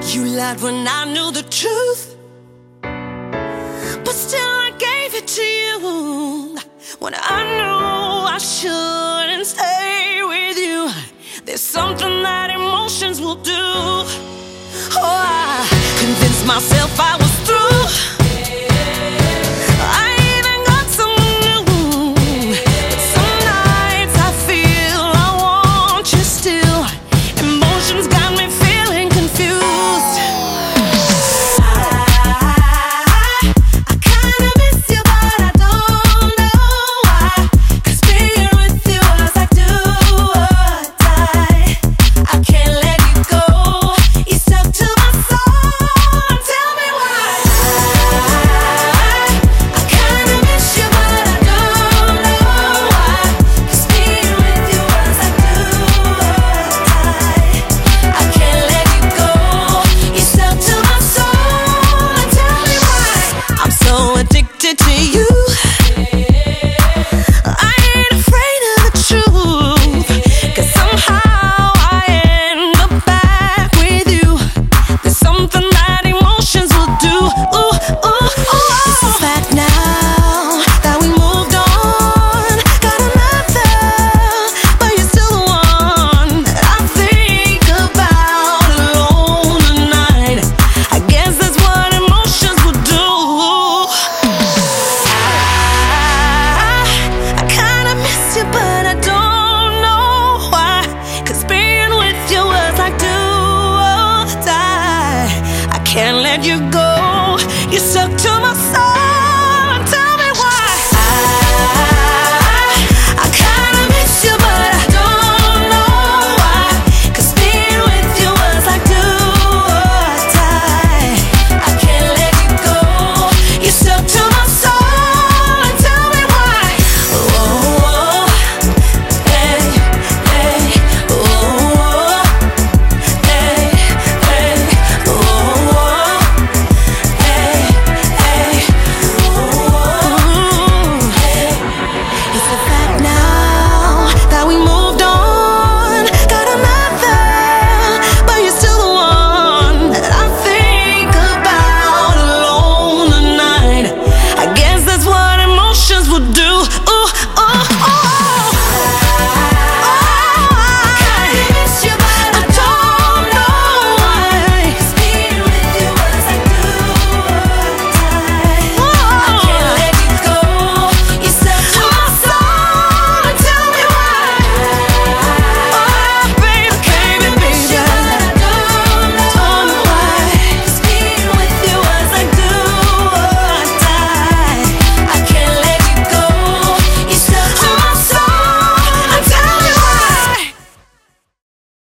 You lied when I knew the truth, but still I gave it to you when I knew I shouldn't stay with you. There's something that emotions will do. Oh, I convinced myself I was through. I even got someone new, but some nights I feel I want you still. Emotions got me feeling confused. I kinda miss you, but I don't know why. 'Cause being with you was like do or die. I can't let you go. You stuck to my soul. Tell me why. I kinda miss you, but I don't know why. 'Cause being with you was like do or die. I can't let you go. You stuck to my soul. Tell me why. I'm so addicted to you. I ain't afraid of the truth, 'cause somehow I end up back with you. There's something that emotions will do. Ooh, ooh, ooh. This is back now that we moved on. Got another, but you're still the one that I think about alone at night. I guess that's what emotions will do. I kinda miss you, but I don't know why. 'Cause being with you was like do or die. I can't let you go.